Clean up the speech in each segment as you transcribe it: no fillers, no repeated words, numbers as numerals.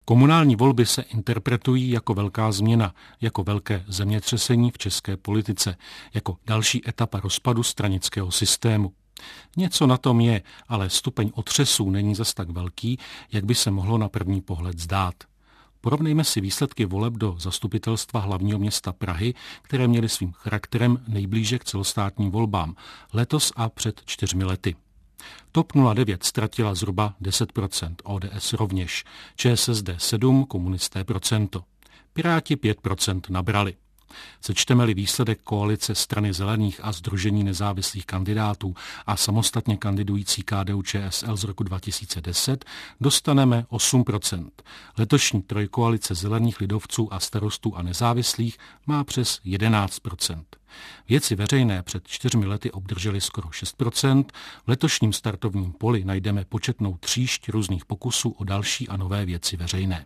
Komunální volby se interpretují jako velká změna, jako velké zemětřesení v české politice, jako další etapa rozpadu stranického systému. Něco na tom je, ale stupeň otřesů není zas tak velký, jak by se mohlo na první pohled zdát. Porovnejme si výsledky voleb do Zastupitelstva hlavního města Prahy, které měly svým charakterem nejblíže k celostátním volbám, letos a před 4 lety. TOP 09 ztratila zhruba 10%, ODS rovněž, ČSSD 7%, komunisté procento. Piráti 5% nabrali. Sečteme-li výsledek koalice Strany zelených a Sdružení nezávislých kandidátů a samostatně kandidující KDU-ČSL z roku 2010, dostaneme 8%. Letošní trojkoalice zelených, lidovců a starostů a nezávislých má přes 11%. Věci veřejné před 4 lety obdržely skoro 6%, v letošním startovním poli najdeme početnou tříšť různých pokusů o další a nové věci veřejné.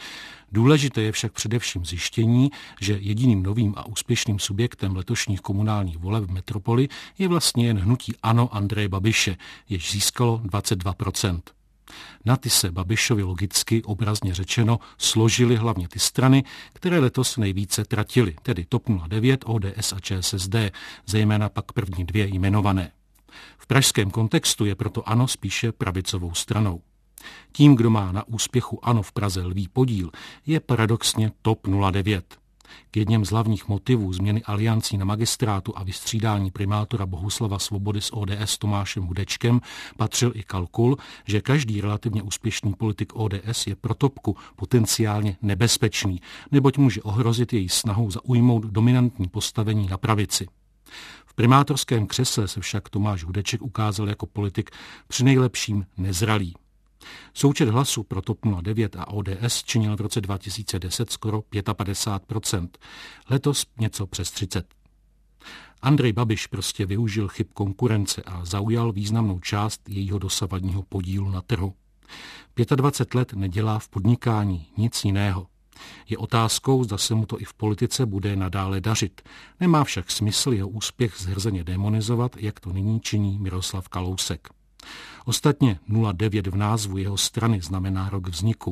Důležité je však především zjištění, že jediným novým a úspěšným subjektem letošních komunálních voleb v metropoli je vlastně jen hnutí ANO Andreje Babiše, jež získalo 22%. Na ty se Babišovi logicky, obrazně řečeno, složily hlavně ty strany, které letos nejvíce tratily, tedy TOP 09, ODS a ČSSD, zejména pak první 2 jmenované. V pražském kontextu je proto ANO spíše pravicovou stranou. Tím, kdo má na úspěchu ANO v Praze lví podíl, je paradoxně TOP 09. K jedním z hlavních motivů změny aliancí na magistrátu a vystřídání primátora Bohuslava Svobody s ODS Tomášem Hudečkem patřil i kalkul, že každý relativně úspěšný politik ODS je pro topku potenciálně nebezpečný, neboť může ohrozit její snahu zaujmout dominantní postavení na pravici. V primátorském křesle se však Tomáš Hudeček ukázal jako politik přinejlepším nezralý. Součet hlasů pro TOP 09 a ODS činil v roce 2010 skoro 55%, letos něco přes 30%. Andrej Babiš prostě využil chyb konkurence a zaujal významnou část jejího dosavadního podílu na trhu. 25 let nedělá v podnikání nic jiného. Je otázkou, zda se mu to i v politice bude nadále dařit. Nemá však smysl jeho úspěch zhrzeně demonizovat, jak to nyní činí Miroslav Kalousek. Ostatně 09 v názvu jeho strany znamená rok vzniku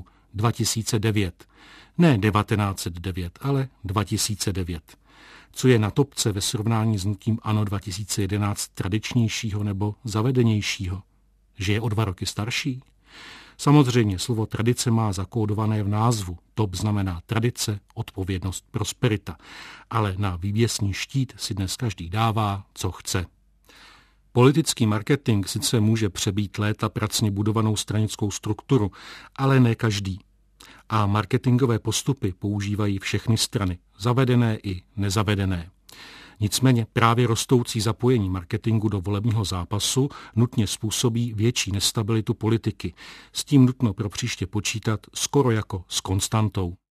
2009. Ne 1909, ale 2009. Co je na topce ve srovnání s hnutím ANO 2011 tradičnějšího nebo zavedenějšího? Že je o 2 roky starší? Samozřejmě slovo tradice má zakódované v názvu. TOP znamená tradice, odpovědnost, prosperita. Ale na vývěsní štít si dnes každý dává, co chce. Politický marketing sice může přebít léta pracně budovanou stranickou strukturu, ale ne každý. A marketingové postupy používají všechny strany, zavedené i nezavedené. Nicméně právě rostoucí zapojení marketingu do volebního zápasu nutně způsobí větší nestabilitu politiky. S tím nutno pro příště počítat skoro jako s konstantou.